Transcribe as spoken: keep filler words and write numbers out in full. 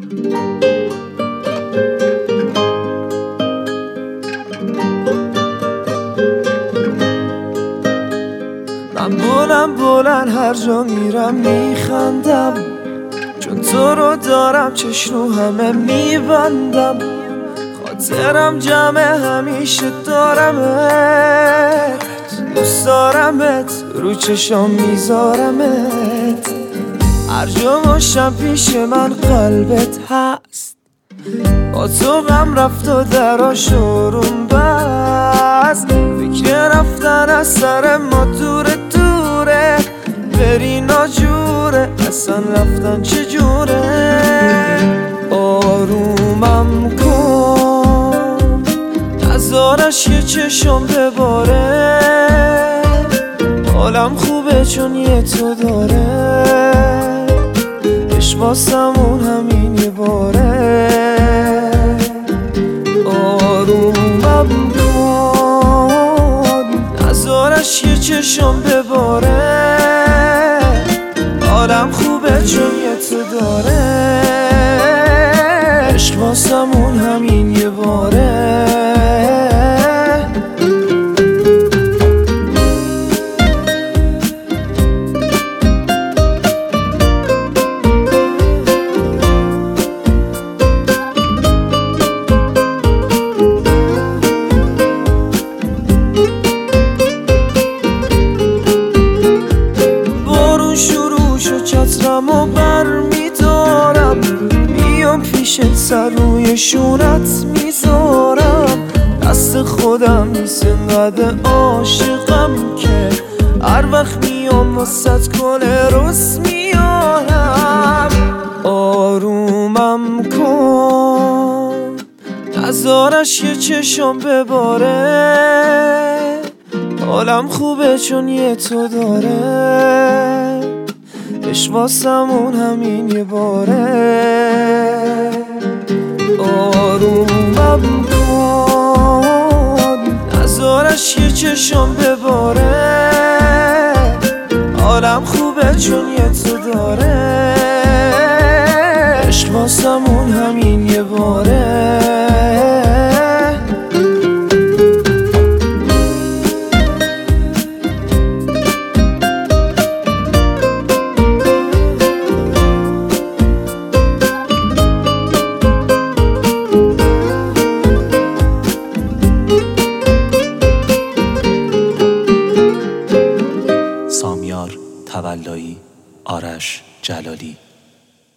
من بلند بلند هر جا میرم میخندم، چون تو رو دارم چشم رو همه میبندم. خاطرم جمع همیشه دارمت، دوست دارمت، رو چشام میذارمت. هر جا باشم پیش من قلبت هست، با تو غم رفت و دراش شروم بست. فکر رفتن از سر ما دوره دوره، بری ناجوره، اصلا رفتن چجوره. آرومم کن نزارش یه چشم بباره، حالم خوبه چون یه تو داره. عشق واسمون همین یه باره. آرومم کن نزارش یه چشم بباره، حالم خوبه چون یه تو داره. عشق واسمون همین یه باره. چترم و بر میدارم، میام پیشت سر روی شونت میذارم. دست خودم نیست انقدر عاشقم که هر وقت میام واسه گل رس میارم. آرومم کن نزارش یه چشم بباره، حالم خوبه چون یه تو داره. عشق واسمون همین یه باره. آرومم کن نزارش یه چشم بباره، حالم خوبه چون یه تو داره. عشق واسمون همین